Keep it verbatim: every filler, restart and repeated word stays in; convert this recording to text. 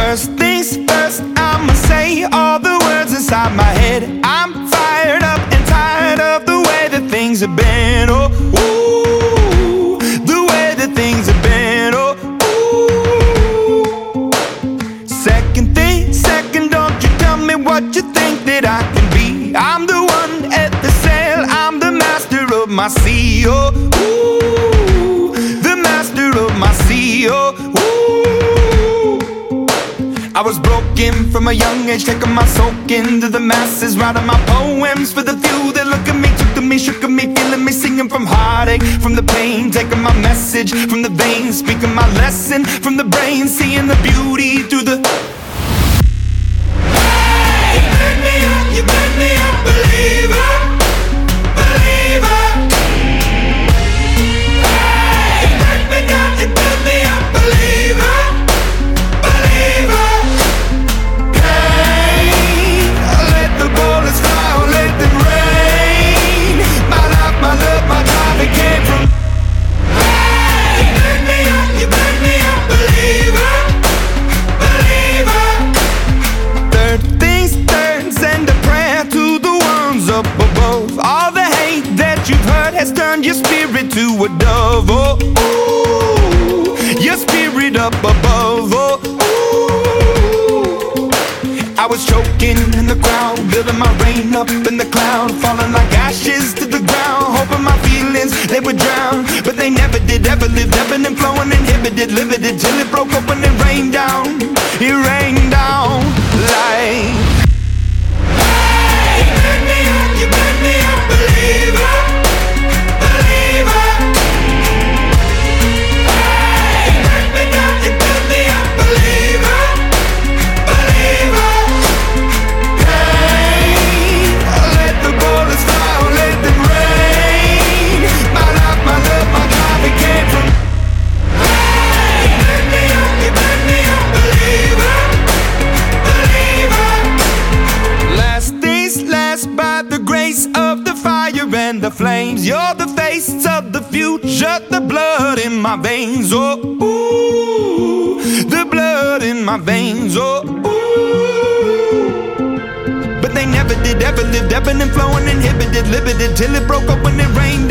First things first, I'ma say all the words inside my head. I'm fired up and tired of the way that things have been. Oh, ooh, the way that things have been. Oh, ooh. Second thing, second, don't you tell me what you think that I can be. I'm the one at the sail, I'm the master of my sea. Oh, ooh, the master of my sea. Oh, ooh. I was broken from a young age, taking my soak into the masses, writing my poems for the few that look at me, took to me, shook at me, feeling me, singing from heartache, from the pain, taking my message from the veins, speaking my lesson from the brain, seeing the beauty through the. Hey, you burn me up, you burn me up, believer, believer. Hey, you burn me down, you burn me up, believer, believer. Bullets fly, or let them rain. My life, my love, my drive, it came from. Hey, you burn me up, you burn me up, believer, believer. Third things third, send a prayer to the ones up above. All the hate that you've heard has turned your spirit to a dove. Oh, ooh, your spirit up above. Oh, I was choking in the crowd, building my rain up in the cloud, falling like ashes to the ground, hoping my feelings, they would drown. But they never did, ever lived, ebbing and flowing, inhibited, limited, till it broke up and it rained down. It rained down like. Hey, you burn me up, you burn me up, believer, believer. Hey, you burn me down, you burn me up, believer, believer. Bullets fly, or let them rain. My life, my love, my drive, it came from. Hey, you burn me up, you burn me up, believer, believer. Last things last, by the grace of the fire and the flames. You're the face of the future, the blood in my veins. Oh, ooh, the blood in my veins. Oh, ooh. They never did, ever lived, ebbing and flowing, inhibited, limited, till it broke up when it rained